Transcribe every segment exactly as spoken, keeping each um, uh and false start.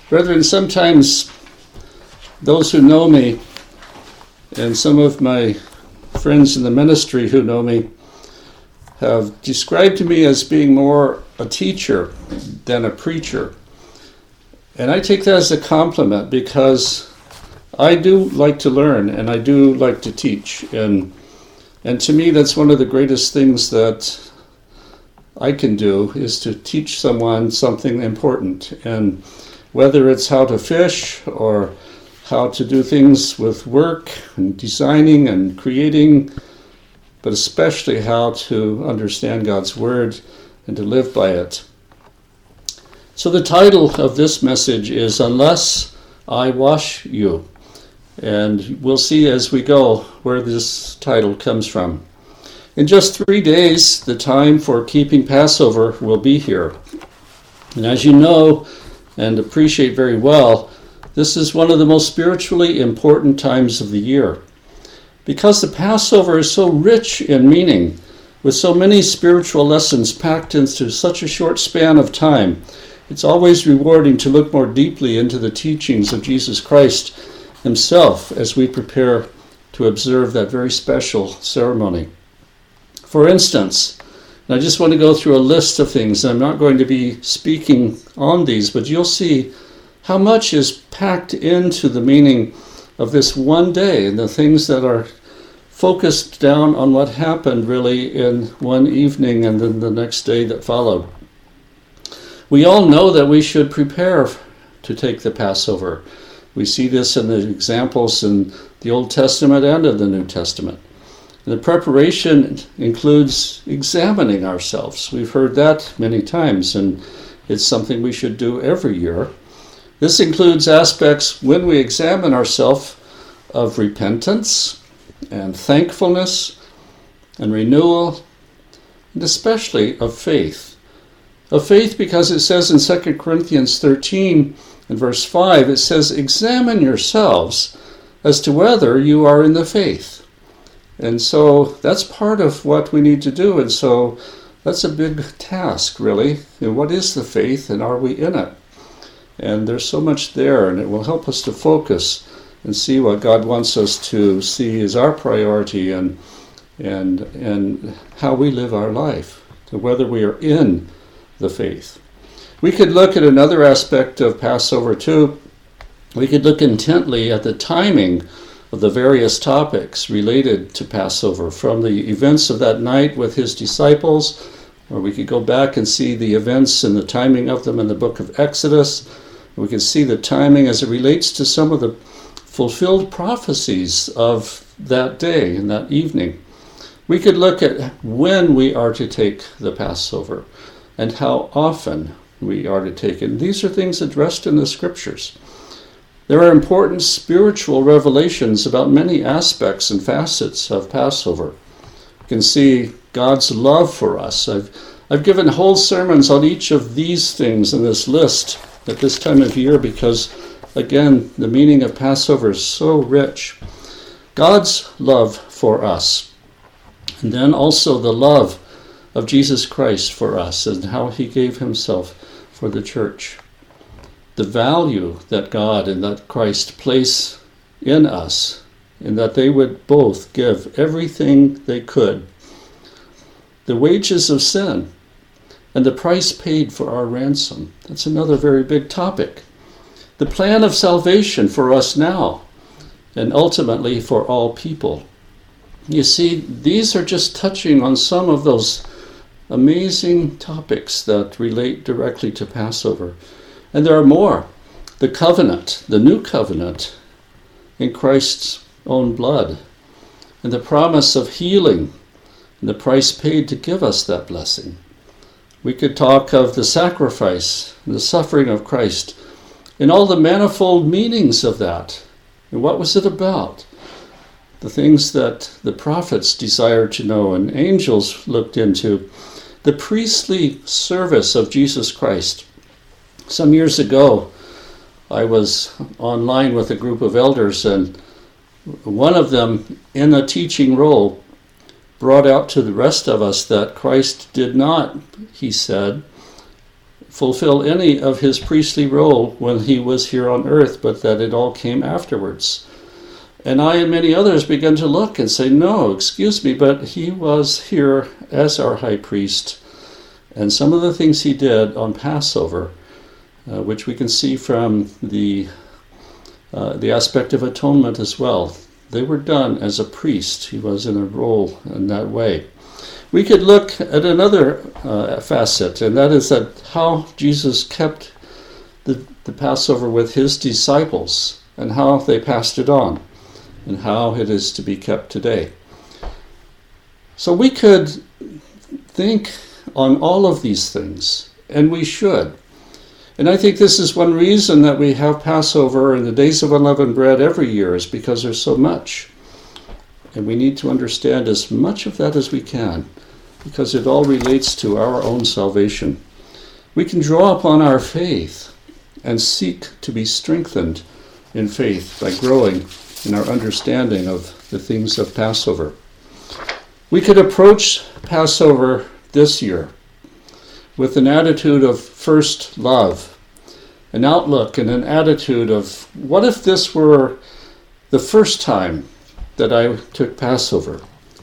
Brethren, sometimes those who know me and some of my friends in the ministry who know me have described me as being more a teacher than a preacher. And I take that as a compliment because I do like to learn and I do like to teach. And and to me, that's one of the greatest things that I can do is to teach someone something important. And whether it's how to fish or how to do things with work and designing and creating, but especially how to understand God's Word and to live by it. So the title of this message is Unless I Wash You. And we'll see as we go where this title comes from. In just three days, the time for keeping Passover will be here. And as you know and appreciate very well, this is one of the most spiritually important times of the year. Because the Passover is so rich in meaning, with so many spiritual lessons packed into such a short span of time, it's always rewarding to look more deeply into the teachings of Jesus Christ himself as we prepare to observe that very special ceremony. For instance, and I just want to go through a list of things. I'm not going to be speaking on these, but you'll see how much is packed into the meaning of this one day and the things that are focused down on what happened really in one evening and then the next day that followed. We all know that we should prepare to take the Passover. We see this in the examples in the Old Testament and in the New Testament. And the preparation includes examining ourselves. We've heard that many times, and it's something we should do every year. This includes aspects when we examine ourselves of repentance and thankfulness and renewal, and especially of faith. Of faith because it says in Second Corinthians thirteen and verse five, it says, examine yourselves as to whether you are in the faith. And so that's part of what we need to do. And so that's a big task, really. And what is the faith and are we in it? And there's so much there, and it will help us to focus and see what God wants us to see as our priority and and and how we live our life, to whether we are in the faith. We could look at another aspect of Passover too. We could look intently at the timing of the various topics related to Passover, from the events of that night with his disciples, or we could go back and see the events and the timing of them in the book of Exodus. We can see the timing as it relates to some of the fulfilled prophecies of that day and that evening. We could look at when we are to take the Passover and how often we are to take it. And these are things addressed in the Scriptures. There are important spiritual revelations about many aspects and facets of Passover. You can see God's love for us. I've, I've given whole sermons on each of these things in this list at this time of year because, again, the meaning of Passover is so rich. God's love for us, and then also the love of Jesus Christ for us and how he gave himself for the church. The value that God and that Christ place in us, and that they would both give everything they could. The wages of sin and the price paid for our ransom. That's another very big topic. The plan of salvation for us now, and ultimately for all people. You see, these are just touching on some of those amazing topics that relate directly to Passover. And there are more. The covenant, the new covenant in Christ's own blood, and the promise of healing, and the price paid to give us that blessing. We could talk of the sacrifice, and the suffering of Christ, and all the manifold meanings of that. And what was it about? The things that the prophets desired to know and angels looked into. The priestly service of Jesus Christ. Some years ago, I was online with a group of elders, and one of them, in a teaching role, brought out to the rest of us that Christ did not, he said, fulfill any of his priestly role when he was here on earth, but that it all came afterwards. And I and many others began to look and say, no, excuse me, but he was here as our high priest. And some of the things he did on Passover, uh, which we can see from the uh, the aspect of atonement as well, they were done as a priest. He was in a role in that way. We could look at another uh, facet, and that is that how Jesus kept the, the Passover with his disciples and how they passed it on and how it is to be kept today. So we could think on all of these things, and we should. And I think this is one reason that we have Passover and the Days of Unleavened Bread every year, is because there's so much. And we need to understand as much of that as we can, because it all relates to our own salvation. We can draw upon our faith and seek to be strengthened in faith by growing in our understanding of the things of Passover. We could approach Passover this year with an attitude of first love, an outlook and an attitude of, what if this were the first time that I took Passover?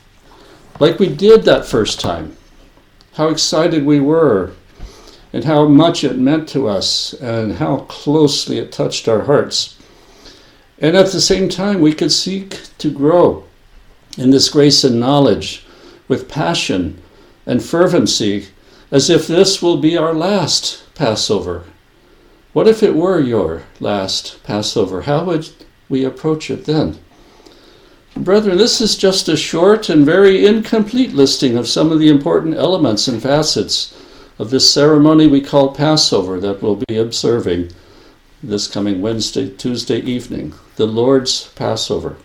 Like we did that first time. How excited we were, and how much it meant to us, and how closely it touched our hearts. And at the same time, we could seek to grow in this grace and knowledge with passion and fervency, as if this will be our last Passover. What if it were your last Passover? How would we approach it then? Brethren, this is just a short and very incomplete listing of some of the important elements and facets of this ceremony we call Passover that we'll be observing this coming Wednesday, Tuesday evening, the Lord's Passover.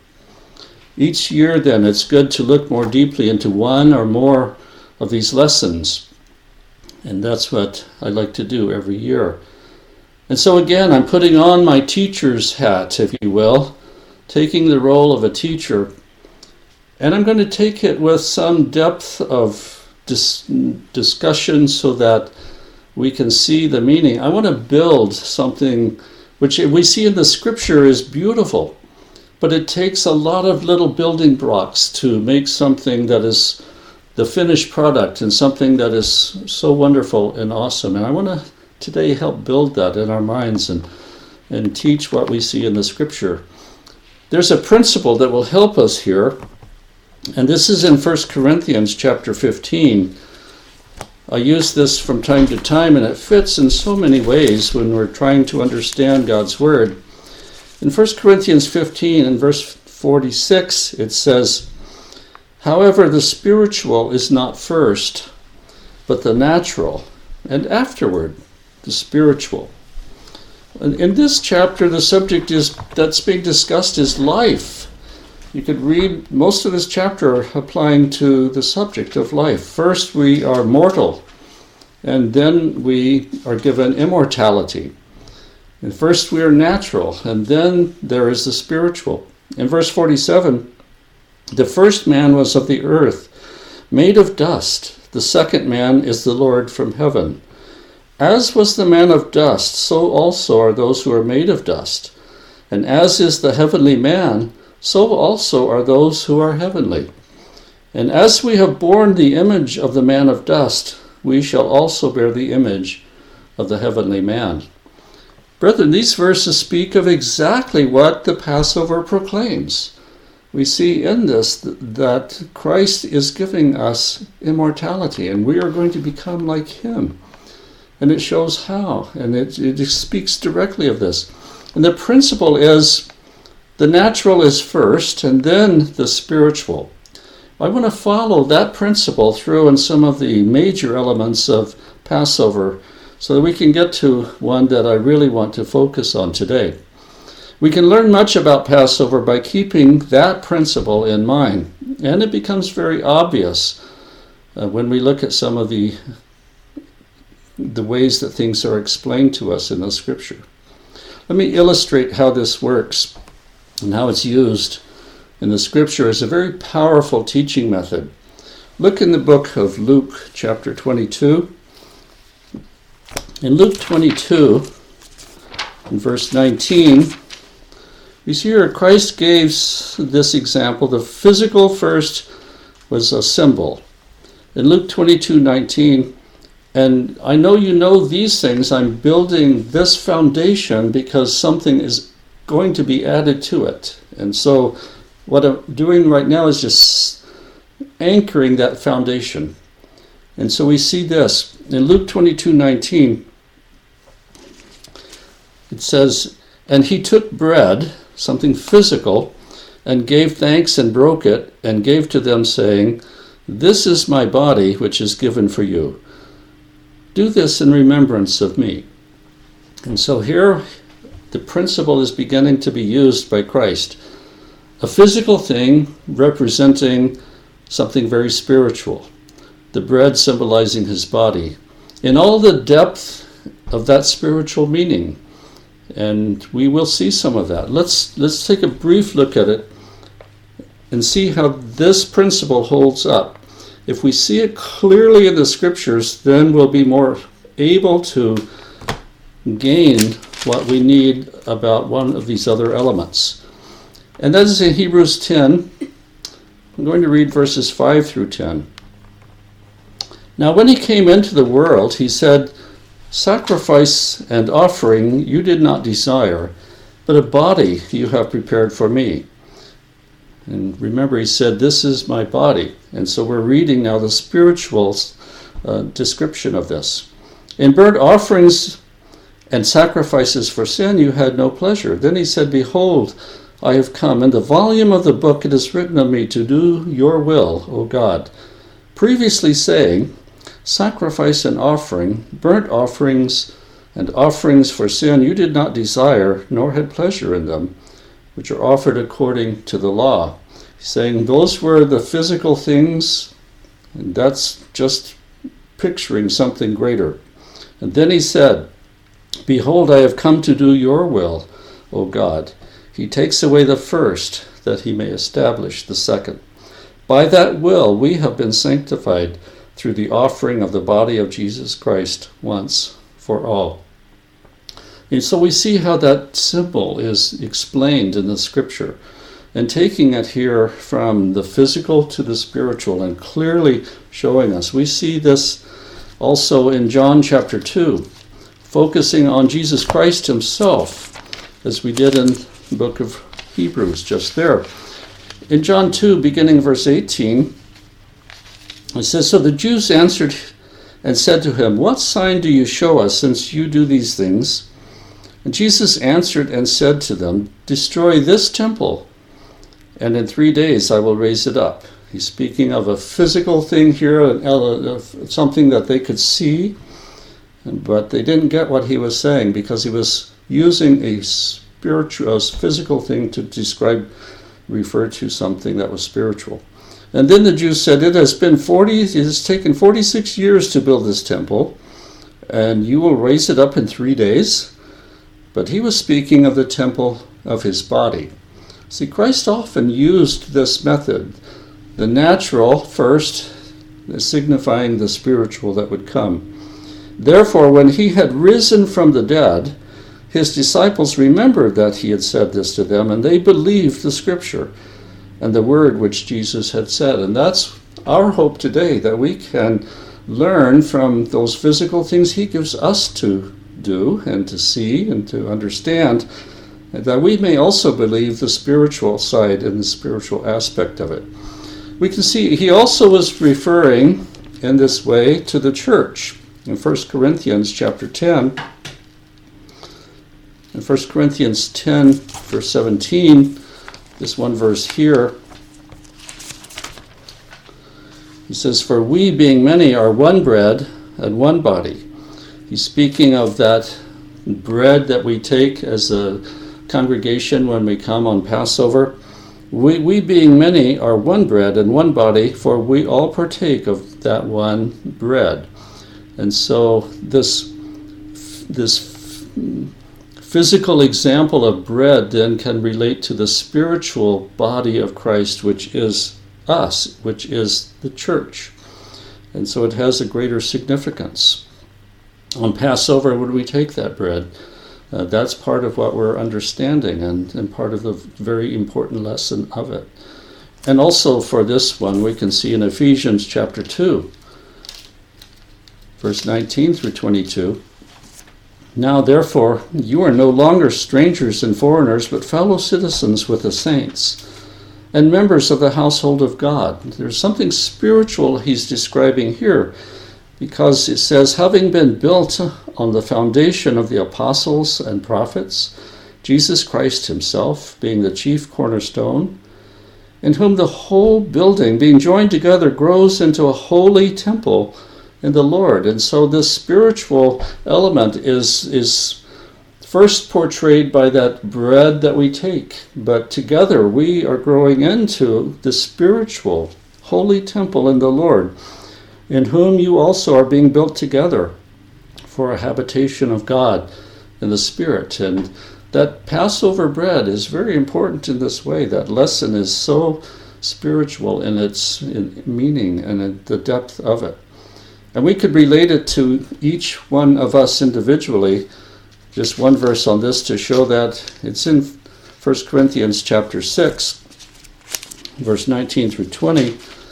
Each year, then, it's good to look more deeply into one or more of these lessons. And that's what I like to do every year. And so again, I'm putting on my teacher's hat, if you will, taking the role of a teacher. And I'm going to take it with some depth of dis- discussion so that we can see the meaning. I want to build something which we see in the scripture is beautiful, but it takes a lot of little building blocks to make something that is the finished product and something that is so wonderful and awesome. And I want to today help build that in our minds and, and teach what we see in the scripture. There's a principle that will help us here, and this is in First Corinthians chapter fifteen. I use this from time to time, and it fits in so many ways when we're trying to understand God's Word. In First Corinthians fifteen, in verse forty-six, it says, "However, the spiritual is not first, but the natural, and afterward the spiritual." And in this chapter, the subject is that's being discussed is life. You could read most of this chapter applying to the subject of life. First, we are mortal, and then we are given immortality. And first, we are natural, and then there is the spiritual. In verse forty-seven, "The first man was of the earth, made of dust. The second man is the Lord from heaven. As was the man of dust, so also are those who are made of dust. And as is the heavenly man, so also are those who are heavenly. And as we have borne the image of the man of dust, we shall also bear the image of the heavenly man." Brethren, these verses speak of exactly what the Passover proclaims. We see in this that Christ is giving us immortality, and we are going to become like him. And it shows how, and it, it speaks directly of this. And the principle is, the natural is first, and then the spiritual. I want to follow that principle through in some of the major elements of Passover so that we can get to one that I really want to focus on today. We can learn much about Passover by keeping that principle in mind, and it becomes very obvious uh, when we look at some of the, the ways that things are explained to us in the scripture. Let me illustrate how this works and how it's used in the scripture as a very powerful teaching method. Look in the book of Luke, chapter twenty-two. In Luke twenty-two, in verse nineteen, we see here Christ gave this example. The physical first was a symbol. In Luke twenty-two nineteen, and I know you know these things, I'm building this foundation because something is going to be added to it. And so what I'm doing right now is just anchoring that foundation. And so we see this. In Luke twenty-two nineteen, it says, and he took bread, something physical, and gave thanks and broke it, and gave to them, saying, this is my body, which is given for you. Do this in remembrance of me. And so here, the principle is beginning to be used by Christ. A physical thing representing something very spiritual. The bread symbolizing his body. In all the depth of that spiritual meaning. And we will see some of that. Let's let's take a brief look at it and see how this principle holds up. If we see it clearly in the scriptures, then we'll be more able to gain what we need about one of these other elements. And that is in Hebrews ten. I'm going to read verses five through ten. Now when he came into the world, he said, sacrifice and offering you did not desire, but a body you have prepared for me. And remember, he said, this is my body. And so we're reading now the spiritual uh, description of this. In burnt offerings and sacrifices for sin you had no pleasure. Then he said, behold, I have come. In the volume of the book it is written of me to do your will, O God. Previously saying, sacrifice and offering, burnt offerings and offerings for sin you did not desire, nor had pleasure in them, which are offered according to the law. Saying those were the physical things, and that's just picturing something greater. And then he said, behold, I have come to do your will, O God. He takes away the first, that he may establish the second. By that will we have been sanctified through the offering of the body of Jesus Christ once for all. And so we see how that symbol is explained in the scripture, and taking it here from the physical to the spiritual and clearly showing us. We see this also in John chapter two, focusing on Jesus Christ himself, as we did in the book of Hebrews just there. In John two, beginning verse eighteen, it says, so the Jews answered and said to him, what sign do you show us, since you do these things? And Jesus answered and said to them, destroy this temple, and in three days I will raise it up. He's speaking of a physical thing here, something that they could see, but they didn't get what he was saying, because he was using a spiritual, a physical thing to describe, refer to something that was spiritual. And then the Jews said, it has been forty, it has taken forty-six years to build this temple, and you will raise it up in three days. But he was speaking of the temple of his body. See, Christ often used this method, the natural first, signifying the spiritual that would come. Therefore, when he had risen from the dead, his disciples remembered that he had said this to them, and they believed the scripture and the word which Jesus had said. And that's our hope today, that we can learn from those physical things he gives us to do and to see and to understand, that we may also believe the spiritual side and the spiritual aspect of it. We can see he also was referring in this way to the church. In First Corinthians chapter ten, in First Corinthians ten, verse seventeen, this one verse here, he says, for we being many are one bread and one body. He's speaking of that bread that we take as a congregation when we come on Passover. We, we being many are one bread and one body, for we all partake of that one bread. And so this, this physical example of bread then can relate to the spiritual body of Christ, which is us, which is the church. And so it has a greater significance. On Passover, when we take that bread, uh, that's part of what we're understanding and, and part of the very important lesson of it. And also for this one, we can see in Ephesians chapter two, verse nineteen through twenty-two, "Now therefore you are no longer strangers and foreigners, but fellow citizens with the saints, and members of the household of God." There's something spiritual he's describing here, because it says, "Having been built on the foundation of the apostles and prophets, Jesus Christ himself being the chief cornerstone, in whom the whole building, being joined together, grows into a holy temple in the Lord." And so this spiritual element is is first portrayed by that bread that we take, but together we are growing into the spiritual holy temple in the Lord, in whom you also are being built together for a habitation of God in the Spirit. And that Passover bread is very important in this way. That lesson is so spiritual in its in meaning and in the depth of it. And we could relate it to each one of us individually. Just one verse on this to show that. It's in First Corinthians chapter six, verse nineteen through twenty.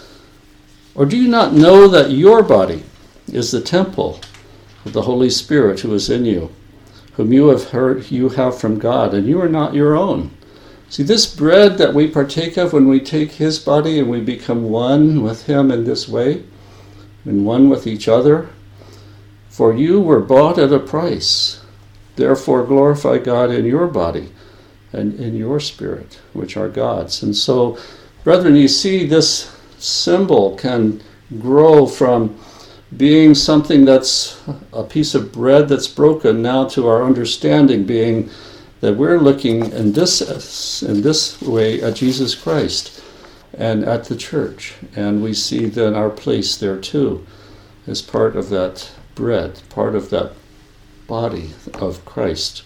"Or do you not know that your body is the temple of the Holy Spirit who is in you, whom you have heard you have from God, and you are not your own?" See, this bread that we partake of when we take his body and we become one with him in this way, and one with each other, "For you were bought at a price. Therefore glorify God in your body and in your spirit, which are God's." And so, brethren, you see this symbol can grow from being something that's a piece of bread that's broken now to our understanding being that we're looking in this in this way at Jesus Christ and at the church, and we see then our place there too as part of that bread, part of that body of Christ.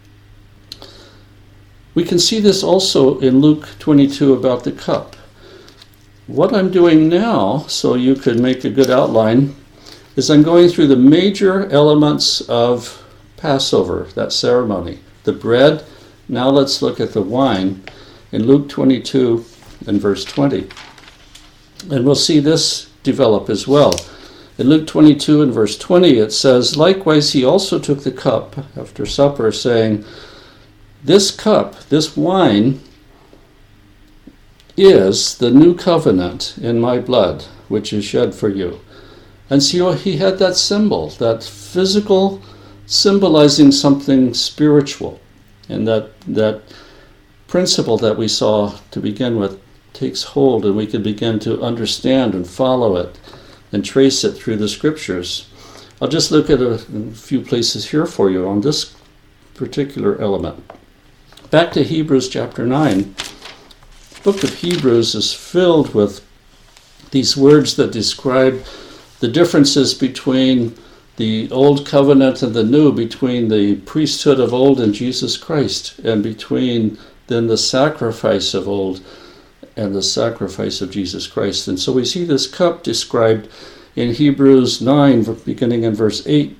We can see this also in Luke twenty-two about the cup. What I'm doing now, so you could make a good outline, is I'm going through the major elements of Passover, that ceremony. The bread, now let's look at the wine in Luke twenty-two and verse twenty. And we'll see this develop as well. In Luke twenty-two and verse twenty it says, "Likewise he also took the cup after supper, saying, This cup, this wine, is the new covenant in my blood, which is shed for you." And so he had that symbol, that physical symbolizing something spiritual. And that that principle that we saw to begin with takes hold, and we can begin to understand and follow it and trace it through the scriptures. I'll just look at a, a few places here for you on this particular element. Back to Hebrews chapter nine. The book of Hebrews is filled with these words that describe the differences between the old covenant and the new, between the priesthood of old and Jesus Christ, and between then the sacrifice of old and the sacrifice of Jesus Christ. And so we see this cup described in Hebrews nine, beginning in verse eight.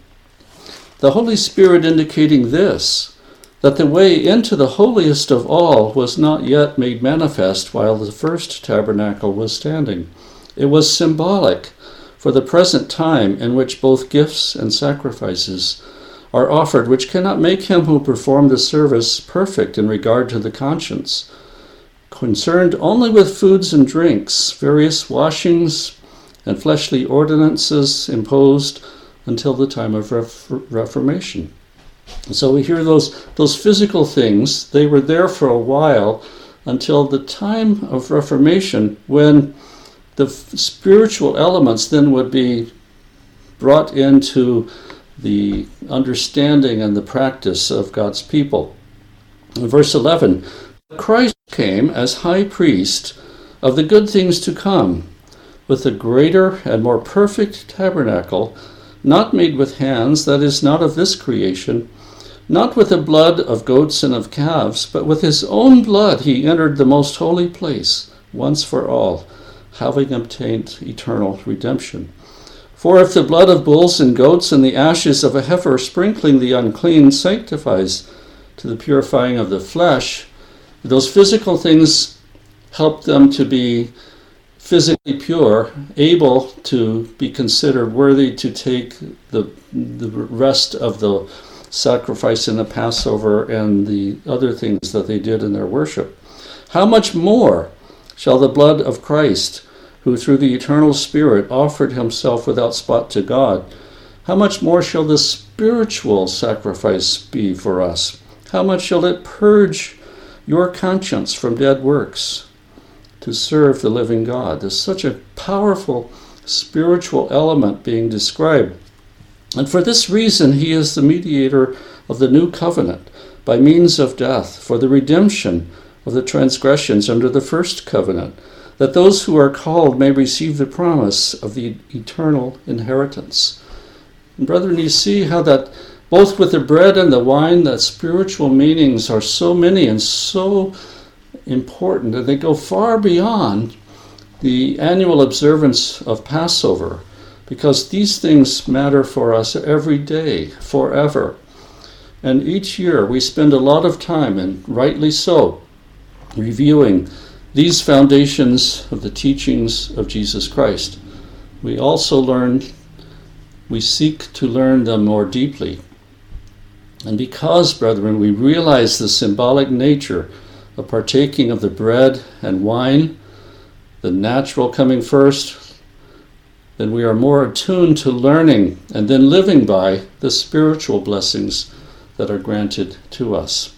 The Holy Spirit indicating this, that the way into the holiest of all was not yet made manifest while the first tabernacle was standing. It was symbolic for the present time in which both gifts and sacrifices are offered, which cannot make him who performed the service perfect in regard to the conscience, concerned only with foods and drinks, various washings and fleshly ordinances imposed until the time of Ref- Reformation. And so we hear those, those physical things, they were there for a while until the time of Reformation, when the f- spiritual elements then would be brought into the understanding and the practice of God's people. In verse eleven, Christ came as high priest of the good things to come, with a greater and more perfect tabernacle, not made with hands, that is, not of this creation, not with the blood of goats and of calves, but with his own blood he entered the most holy place once for all, having obtained eternal redemption. For if the blood of bulls and goats and the ashes of a heifer sprinkling the unclean sanctifies to the purifying of the flesh, those physical things help them to be physically pure, able to be considered worthy to take the, the rest of the sacrifice in the Passover and the other things that they did in their worship. How much more shall the blood of Christ, who through the eternal Spirit offered himself without spot to God, how much more shall the spiritual sacrifice be for us? How much shall it purge your conscience from dead works to serve the living God? There's such a powerful spiritual element being described. And for this reason, he is the mediator of the new covenant by means of death for the redemption of the transgressions under the first covenant, that those who are called may receive the promise of the eternal inheritance. And brethren, you see how that both with the bread and the wine, that spiritual meanings are so many and so important, and they go far beyond the annual observance of Passover, because these things matter for us every day, forever. And each year we spend a lot of time, and rightly so, reviewing these foundations of the teachings of Jesus Christ. We also learn, we seek to learn them more deeply. And because, brethren, we realize the symbolic nature of partaking of the bread and wine, the natural coming first, then we are more attuned to learning and then living by the spiritual blessings that are granted to us.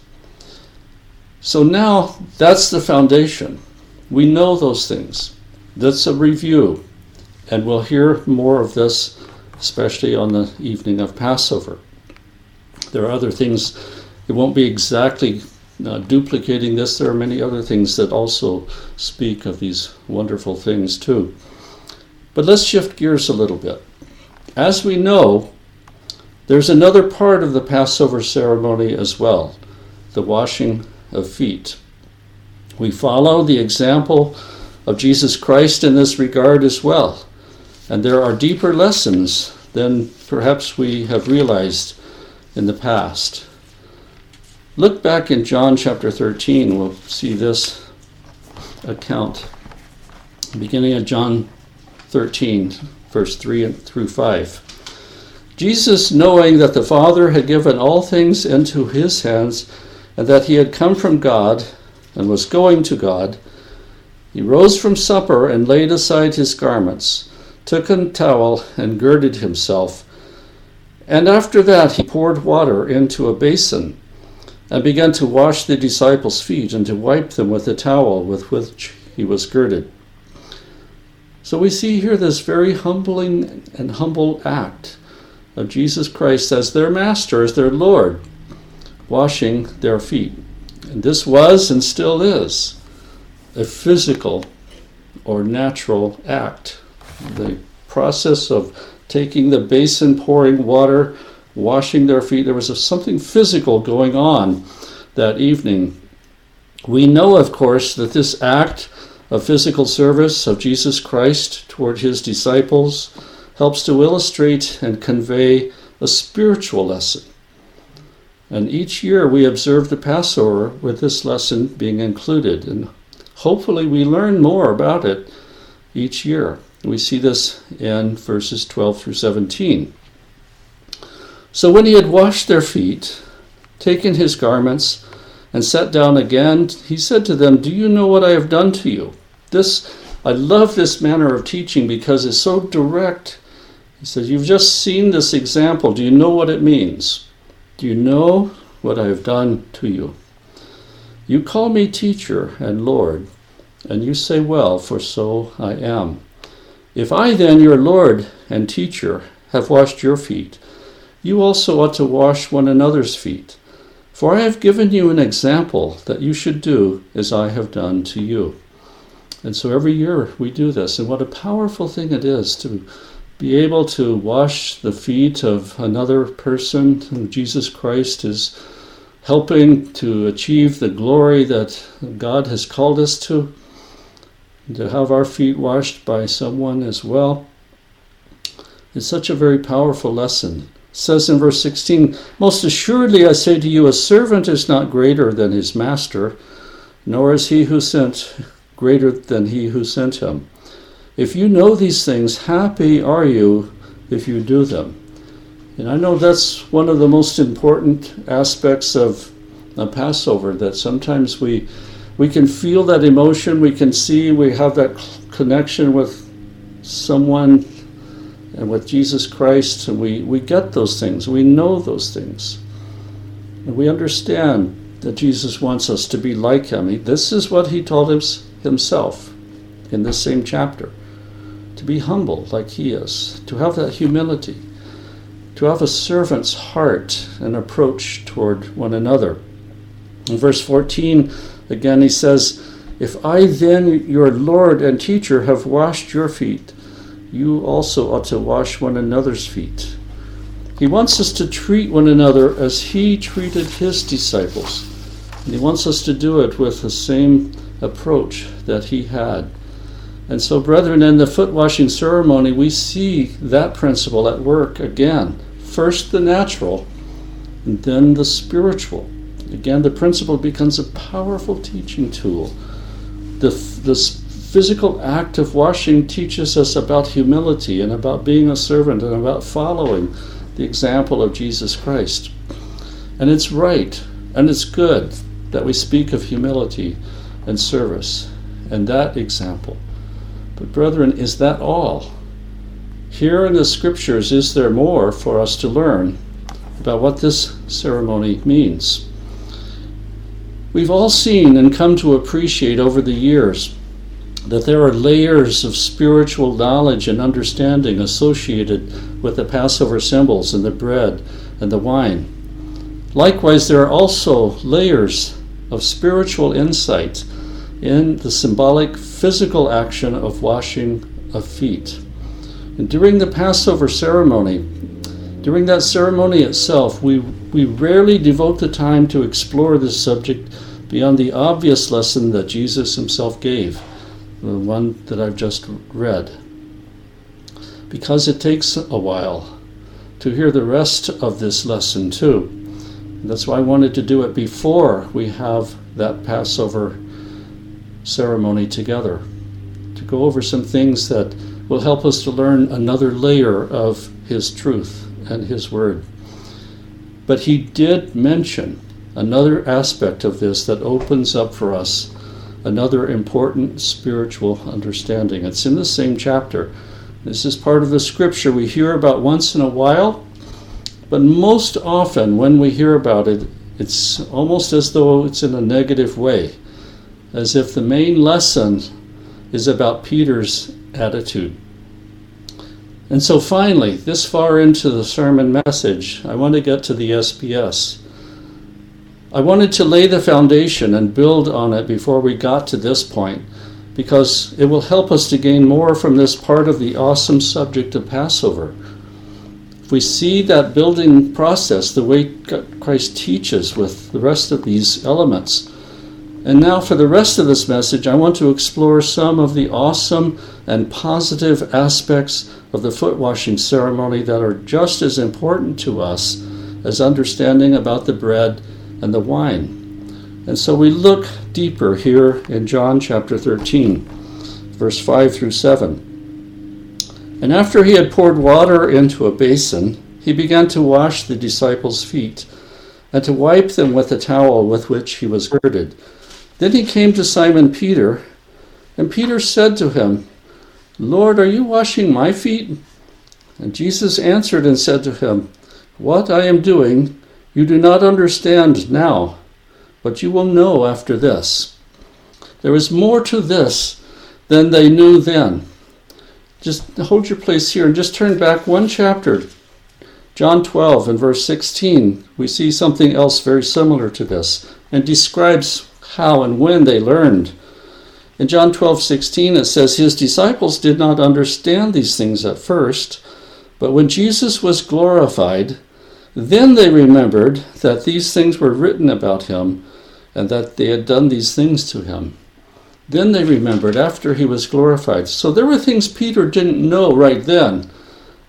So now that's the foundation. We know those things. That's a review. And we'll hear more of this, especially on the evening of Passover. There are other things, it won't be exactly uh, duplicating this. There are many other things that also speak of these wonderful things too. But let's shift gears a little bit. As we know, there's another part of the Passover ceremony as well, the washing of feet. We follow the example of Jesus Christ in this regard as well. And there are deeper lessons than perhaps we have realized in the past. Look back in John chapter thirteen, we'll see this account. Beginning of John thirteen, verse three through five. Jesus, knowing that the Father had given all things into his hands, and that he had come from God and was going to God, he rose from supper and laid aside his garments, took a towel and girded himself. And after that he poured water into a basin and began to wash the disciples' feet and to wipe them with the towel with which he was girded. So we see here this very humbling and humble act of Jesus Christ as their master, as their Lord, washing their feet. And this was and still is a physical or natural act. The process of taking the basin, pouring water, washing their feet, there was a, something physical going on that evening. We know, of course, that this act of physical service of Jesus Christ toward his disciples helps to illustrate and convey a spiritual lesson. And each year we observe the Passover with this lesson being included. And hopefully we learn more about it each year. We see this in verses twelve through seventeen. So when he had washed their feet, taken his garments, and sat down again, he said to them, "Do you know what I have done to you?" This, I love this manner of teaching because it's so direct. He says, "You've just seen this example. Do you know what it means? Do you know what I have done to you? You call me teacher and Lord, and you say, well, for so I am. If I then, your Lord and teacher, have washed your feet, you also ought to wash one another's feet. For I have given you an example that you should do as I have done to you." And so every year we do this, and what a powerful thing it is to be able to wash the feet of another person who Jesus Christ is helping to achieve the glory that God has called us to, to have our feet washed by someone as well. It's such a very powerful lesson. It says in verse sixteen, "Most assuredly I say to you, a servant is not greater than his master, nor is he who sent greater than he who sent him. If you know these things, happy are you if you do them." And I know that's one of the most important aspects of a Passover, that sometimes we we can feel that emotion, we can see, we have that connection with someone and with Jesus Christ, and we, we get those things, we know those things. And we understand that Jesus wants us to be like him. He, this is what he told us himself in this same chapter. To be humble like he is, to have that humility, to have a servant's heart and approach toward one another. In verse fourteen, again he says, "If I then, your Lord and teacher, have washed your feet, you also ought to wash one another's feet." He wants us to treat one another as he treated his disciples. And he wants us to do it with the same approach that he had. And so, brethren, in the foot washing ceremony, we see that principle at work again. First the natural, and then the spiritual. Again, the principle becomes a powerful teaching tool. The, the physical act of washing teaches us about humility and about being a servant and about following the example of Jesus Christ. And it's right and it's good that we speak of humility and service and that example. But brethren, is that all? Here in the scriptures, is there more for us to learn about what this ceremony means? We've all seen and come to appreciate over the years that there are layers of spiritual knowledge and understanding associated with the Passover symbols and the bread and the wine. Likewise, there are also layers of spiritual insight in the symbolic physical action of washing of feet. And during the Passover ceremony, during that ceremony itself, we, we rarely devote the time to explore this subject beyond the obvious lesson that Jesus himself gave, the one that I've just read. Because it takes a while to hear the rest of this lesson too. And that's why I wanted to do it before we have that Passover ceremony together, to go over some things that will help us to learn another layer of his truth and his word. But he did mention another aspect of this that opens up for us another important spiritual understanding. It's in the same chapter. This is part of the scripture we hear about once in a while, but most often when we hear about it, it's almost as though it's in a negative way, as if the main lesson is about Peter's attitude. And so finally, this far into the sermon message, I want to get to the S B S. I wanted to lay the foundation and build on it before we got to this point, because it will help us to gain more from this part of the awesome subject of Passover. If we see that building process the way Christ teaches with the rest of these elements. And now for the rest of this message, I want to explore some of the awesome and positive aspects of the foot washing ceremony that are just as important to us as understanding about the bread and the wine. And so we look deeper here in John chapter thirteen, verse five through seven. "And after he had poured water into a basin, he began to wash the disciples' feet and to wipe them with the towel with which he was girded. Then he came to Simon Peter, and Peter said to him, 'Lord, are you washing my feet?' And Jesus answered and said to him, 'What I am doing you do not understand now, but you will know after this.'" There was more to this than they knew then. Just hold your place here and just turn back one chapter. John twelve and verse sixteen, we see something else very similar to this and describes how and when they learned. In John twelve sixteen it says, "His disciples did not understand these things at first, but when Jesus was glorified, then they remembered that these things were written about him and that they had done these things to him." Then they remembered after he was glorified. So there were things Peter didn't know right then,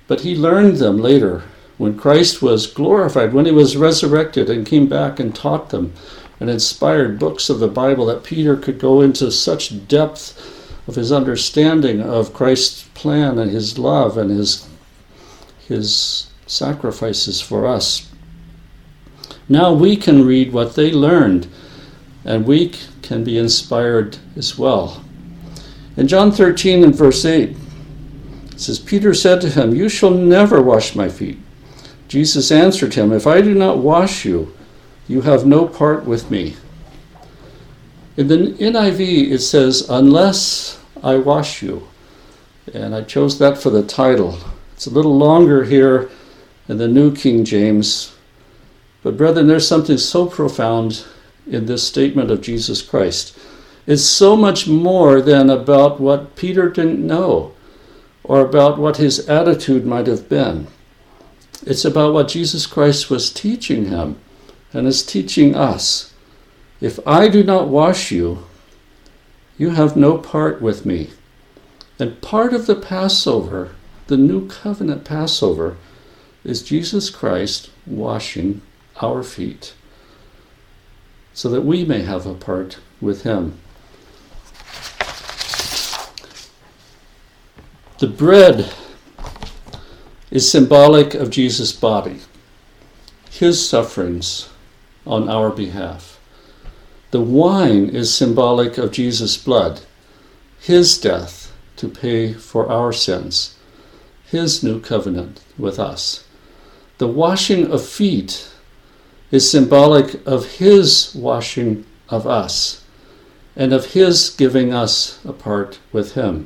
But he learned them later when Christ was glorified, when he was resurrected and came back and taught them and inspired books of the Bible, that Peter could go into such depth of his understanding of Christ's plan and his love and his, his sacrifices for us. Now we can read what they learned, and we can be inspired as well. In John thirteen and verse eight, it says, Peter said to him, "You shall never wash my feet." Jesus answered him, "If I do not wash you, you have no part with me." In the N I V it says, "Unless I wash you." And I chose that for the title. It's a little longer here in the New King James. But brethren, there's something so profound in this statement of Jesus Christ. It's so much more than about what Peter didn't know or about what his attitude might have been. It's about what Jesus Christ was teaching him and is teaching us. If I do not wash you, you have no part with me. And part of the Passover, the New Covenant Passover, is Jesus Christ washing our feet so that we may have a part with him. The bread is symbolic of Jesus' body, his sufferings on our behalf. The wine is symbolic of Jesus' blood, his death to pay for our sins, his new covenant with us. The washing of feet is symbolic of his washing of us and of his giving us a part with him.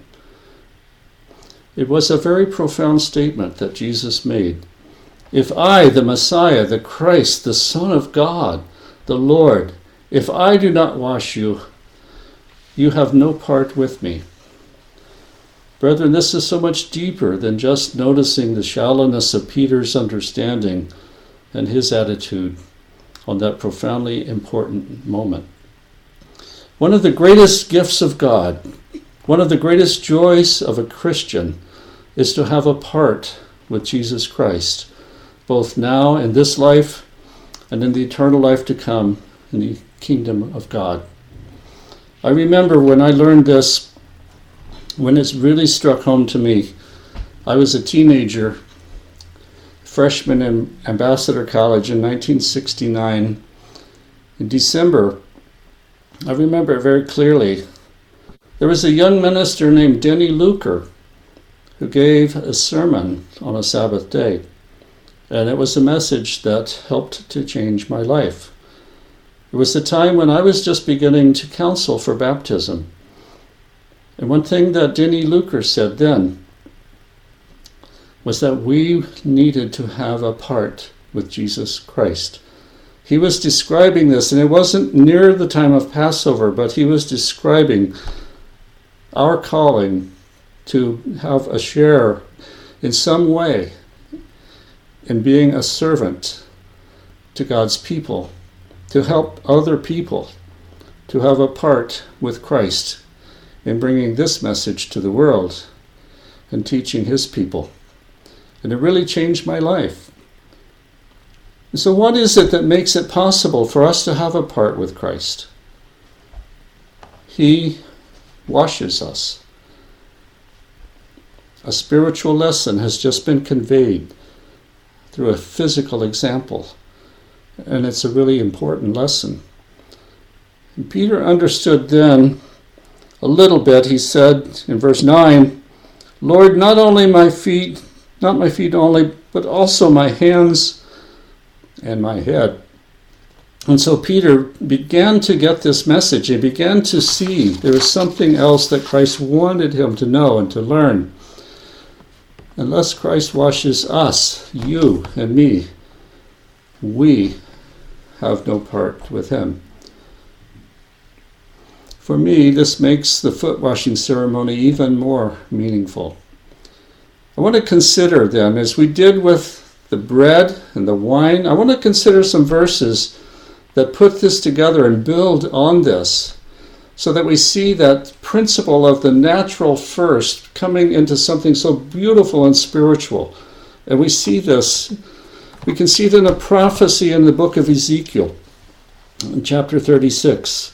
It was a very profound statement that Jesus made. If I, the Messiah, the Christ, the Son of God, the Lord, if I do not wash you, you have no part with me. Brethren, this is so much deeper than just noticing the shallowness of Peter's understanding and his attitude on that profoundly important moment. One of the greatest gifts of God, one of the greatest joys of a Christian, is to have a part with Jesus Christ, both now in this life and in the eternal life to come in the kingdom of God. I remember when I learned this, when it's really struck home to me. I was a teenager, freshman in Ambassador College in nineteen sixty-nine. In December, I remember it very clearly. There was a young minister named Denny Luker who gave a sermon on a Sabbath day. And it was a message that helped to change my life. It was the time when I was just beginning to counsel for baptism. And one thing that Denny Luker said then was that we needed to have a part with Jesus Christ. He was describing this, and it wasn't near the time of Passover, but he was describing our calling to have a share in some way in being a servant to God's people, to help other people, to have a part with Christ in bringing this message to the world and teaching his people. And it really changed my life. And so what is it that makes it possible for us to have a part with Christ? He washes us. A spiritual lesson has just been conveyed through a physical example, and it's a really important lesson. And Peter understood then a little bit. He said in verse nine, "Lord, not only my feet, not my feet only, but also my hands and my head." And so Peter began to get this message. He began to see there was something else that Christ wanted him to know and to learn. Unless Christ washes us, you and me, we have no part with him. For me, this makes the foot washing ceremony even more meaningful. I want to consider then, as we did with the bread and the wine, I want to consider some verses that put this together and build on this, so that we see that principle of the natural first coming into something so beautiful and spiritual And we see this, we can see it in a prophecy in the book of Ezekiel, in chapter thirty-six.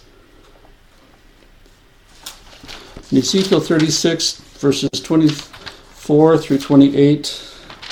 In Ezekiel thirty-six, verses twenty-four through twenty-eight.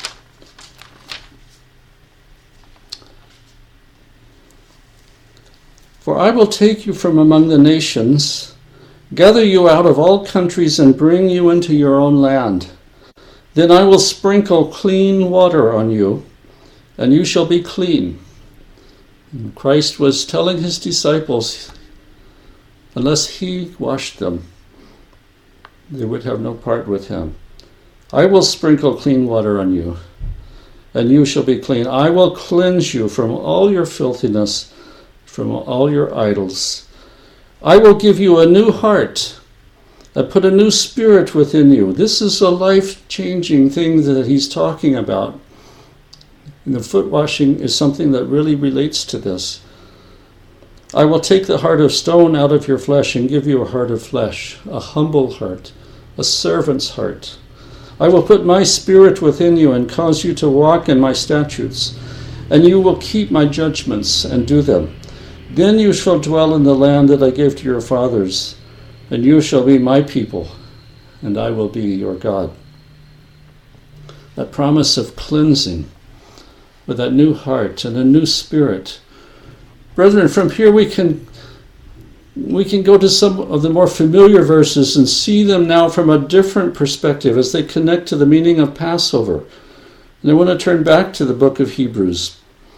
For I will take you from among the nations, gather you out of all countries, and bring you into your own land. Then I will sprinkle clean water on you, and you shall be clean. And Christ was telling his disciples, unless he washed them, they would have no part with him. I will sprinkle clean water on you, and you shall be clean. I will cleanse you from all your filthiness, from all your idols. I will give you a new heart. I put a new spirit within you. This is a life-changing thing that he's talking about. And the foot washing is something that really relates to this. I will take the heart of stone out of your flesh and give you a heart of flesh, a humble heart, a servant's heart. I will put my spirit within you and cause you to walk in my statutes, and you will keep my judgments and do them. Then you shall dwell in the land that I gave to your fathers, and you shall be my people, and I will be your God. That promise of cleansing with that new heart and a new spirit. Brethren, from here we can we can go to some of the more familiar verses and see them now from a different perspective as they connect to the meaning of Passover. And I want to turn back to the book of Hebrews.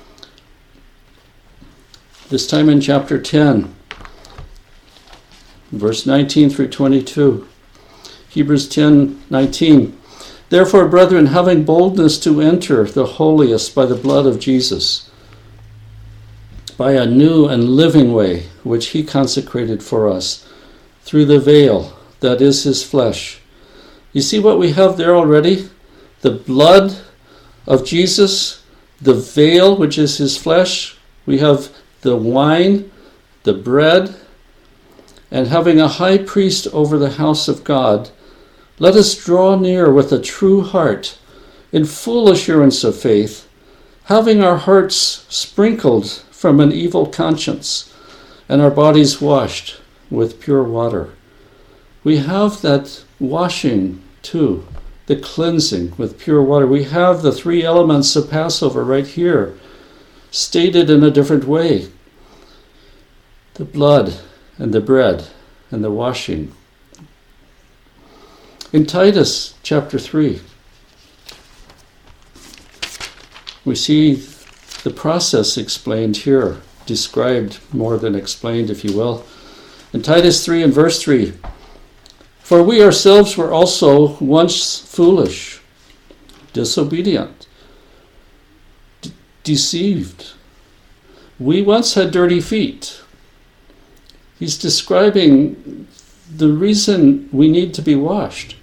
This time in chapter ten, verse nineteen through twenty-two. Hebrews ten nineteen. Therefore, brethren, having boldness to enter the holiest by the blood of Jesus, by a new and living way which he consecrated for us, through the veil that is his flesh. You see what we have there already? The blood of Jesus, the veil which is his flesh. We have the wine, the bread, and having a high priest over the house of God, let us draw near with a true heart, in full assurance of faith, having our hearts sprinkled from an evil conscience, and our bodies washed with pure water. We have that washing too, the cleansing with pure water. We have the three elements of Passover right here, stated in a different way. The blood and the bread and the washing. In Titus chapter three, we see the process explained here, described more than explained, if you will. In Titus three and verse three, for we ourselves were also once foolish, disobedient, de- deceived. We once had dirty feet. He's describing the reason we need to be washed.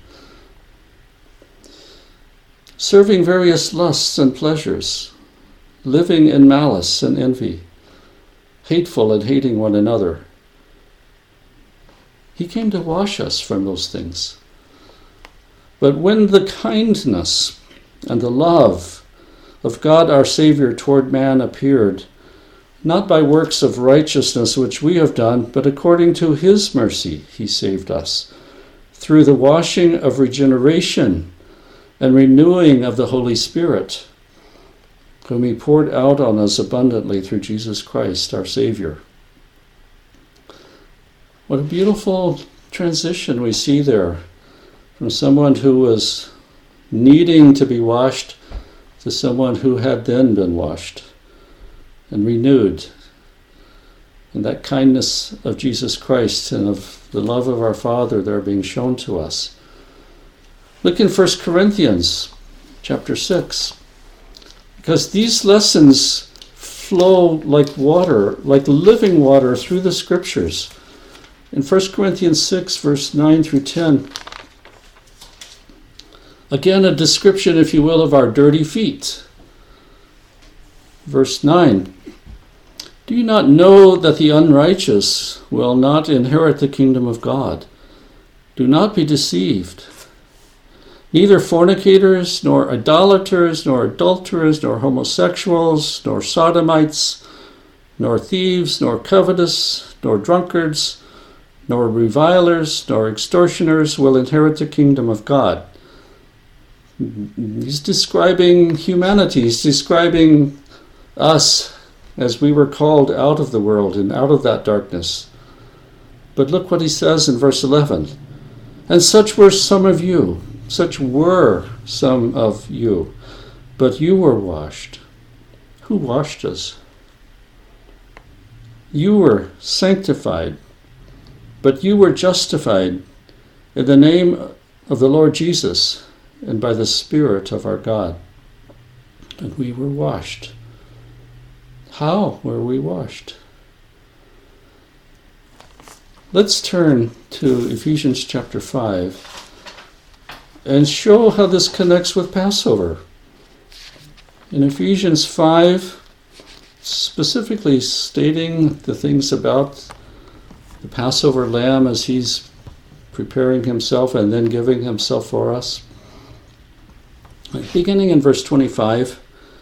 Serving various lusts and pleasures, living in malice and envy, hateful and hating one another. He came to wash us from those things. But when the kindness and the love of God our Savior toward man appeared, not by works of righteousness which we have done, but according to his mercy he saved us, through the washing of regeneration and renewing of the Holy Spirit, whom he poured out on us abundantly through Jesus Christ, our Savior. What a beautiful transition we see there, from someone who was needing to be washed to someone who had then been washed and renewed. And that kindness of Jesus Christ and of the love of our Father there being shown to us. Look in First Corinthians chapter six. Because these lessons flow like water, like living water through the Scriptures. In First Corinthians six, verse nine through ten, again a description, if you will, of our dirty feet. Verse nine, do you not know that the unrighteous will not inherit the kingdom of God? Do not be deceived. Neither fornicators, nor idolaters, nor adulterers, nor homosexuals, nor sodomites, nor thieves, nor covetous, nor drunkards, nor revilers, nor extortioners will inherit the kingdom of God. He's describing humanity. He's describing us as we were called out of the world and out of that darkness. But look what he says in verse eleven. And such were some of you, such were some of you, but you were washed. Who washed us? You were sanctified, but you were justified in the name of the Lord Jesus and by the Spirit of our God. And we were washed. How were we washed? Let's turn to Ephesians chapter five and show how this connects with Passover. In Ephesians five, specifically stating the things about the Passover lamb as he's preparing himself and then giving himself for us. Beginning in verse twenty-five,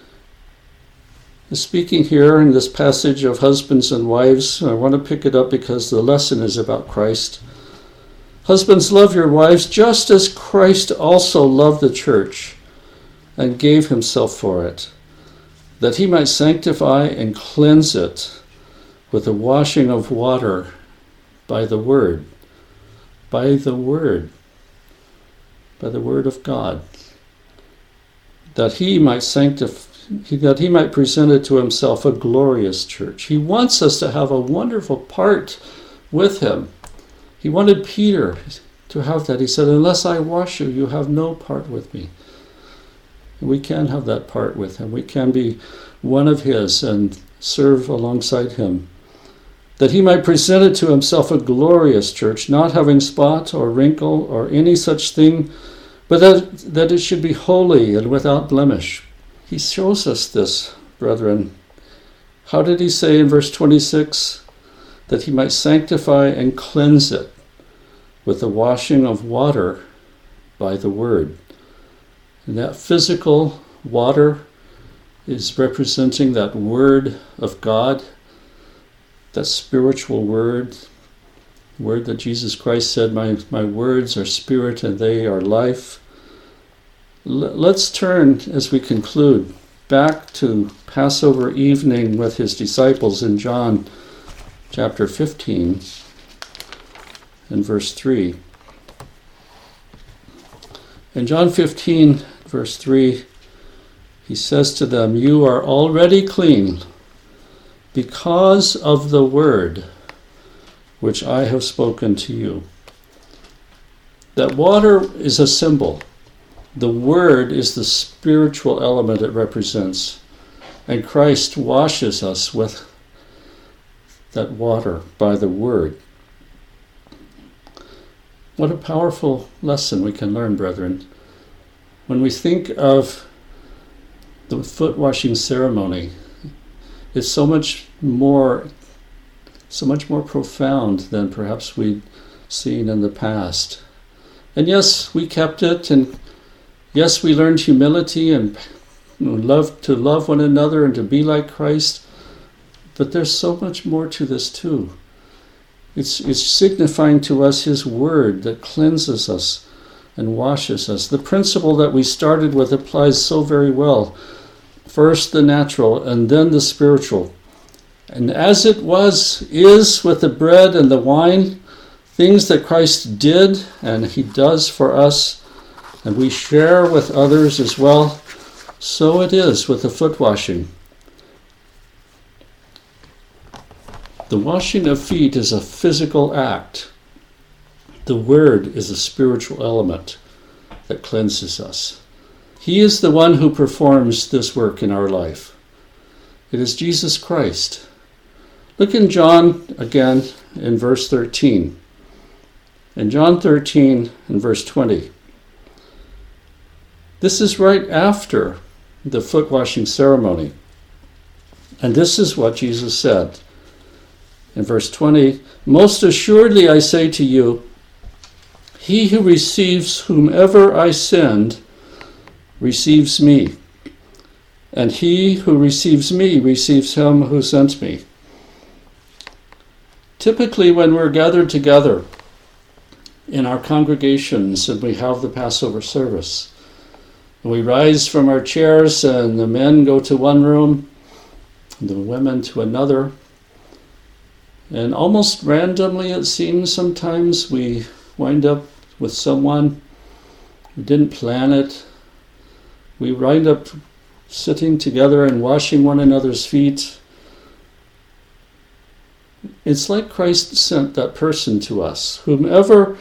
speaking here in this passage of husbands and wives, I want to pick it up because the lesson is about Christ. Husbands, love your wives just as Christ also loved the church and gave himself for it, that he might sanctify and cleanse it with the washing of water by the word, by the word, by the word of God, that he might sanctify, that he might present it to himself a glorious church. He wants us to have a wonderful part with him. He wanted Peter to have that. He said, unless I wash you, you have no part with me. And we can have that part with him. We can be one of his and serve alongside him, that he might present it to himself a glorious church, not having spot or wrinkle or any such thing, but that, that it should be holy and without blemish. He shows us this, brethren. How did he say in verse twenty-six? That he might sanctify and cleanse it with the washing of water by the word. And that physical water is representing that word of God, that spiritual word, word that Jesus Christ said, my, my words are spirit and they are life. L- let's turn, as we conclude, back to Passover evening with his disciples in John chapter fifteen and verse three. In John fifteen, verse three, he says to them, you are already clean because of the word which I have spoken to you. That water is a symbol. The word is the spiritual element it represents. And Christ washes us with that water by the word. What a powerful lesson we can learn, brethren. When we think of the foot washing ceremony, it's so much more, so much more profound than perhaps we'd seen in the past. And yes, we kept it, and yes, we learned humility and love to love one another and to be like Christ. But there's so much more to this too. It's, it's signifying to us his word that cleanses us and washes us. The principle that we started with applies so very well. First the natural and then the spiritual. And as it was, is with the bread and the wine, things that Christ did and he does for us, and we share with others as well, so it is with the foot washing. The washing of feet is a physical act. The word is a spiritual element that cleanses us. He is the one who performs this work in our life. It is Jesus Christ. Look in John again in verse thirteen. In John thirteen and verse twenty. This is right after the foot washing ceremony. And this is what Jesus said. In verse twenty, most assuredly I say to you, He who receives whomever I send receives me, and he who receives me receives him who sent me. Typically, when we're gathered together in our congregations and we have the Passover service, we rise from our chairs and the men go to one room, the women to another, and almost randomly, it seems sometimes, we wind up with someone. We didn't plan it. We wind up sitting together and washing one another's feet. It's like Christ sent that person to us. Whomever,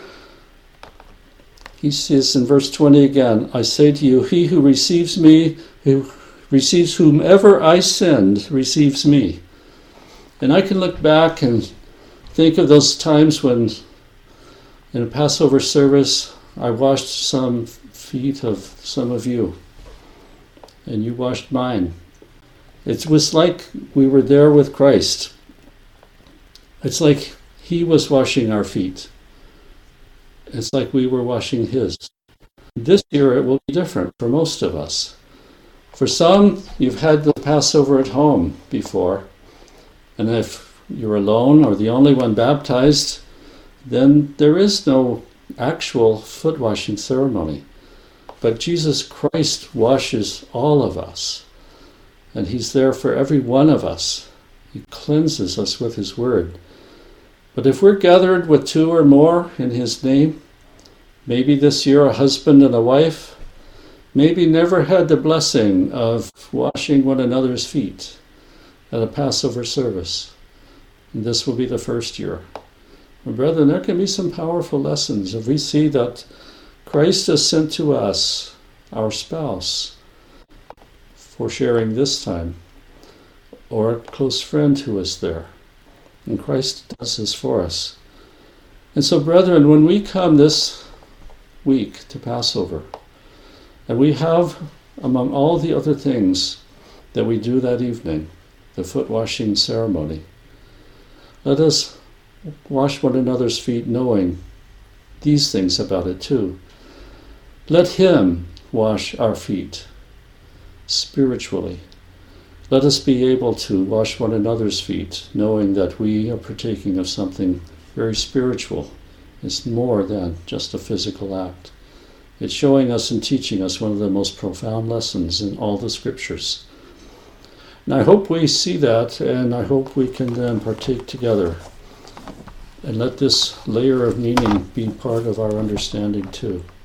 he says in verse twenty again, I say to you, he who receives me, who receives whomever I send, receives me. And I can look back and think of those times when in a Passover service I washed some feet of some of you, and you washed mine. It was like we were there with Christ. It's like he was washing our feet. It's like we were washing his. This year it will be different for most of us. For some, you've had the Passover at home before, and if you're alone or the only one baptized, then there is no actual foot washing ceremony. But Jesus Christ washes all of us, and he's there for every one of us. He cleanses us with his word. But if we're gathered with two or more in his name, maybe this year a husband and a wife, maybe never had the blessing of washing one another's feet at a Passover service, and this will be the first year. And brethren, there can be some powerful lessons if we see that Christ has sent to us our spouse for sharing this time, or a close friend who is there. And Christ does this for us. And so, brethren, when we come this week to Passover, and we have, among all the other things that we do that evening, the foot washing ceremony, let us wash one another's feet knowing these things about it too. Let him wash our feet spiritually. Let us be able to wash one another's feet, knowing that we are partaking of something very spiritual. It's more than just a physical act. It's showing us and teaching us one of the most profound lessons in all the scriptures. And I hope we see that, and I hope we can then partake together and let this layer of meaning be part of our understanding too.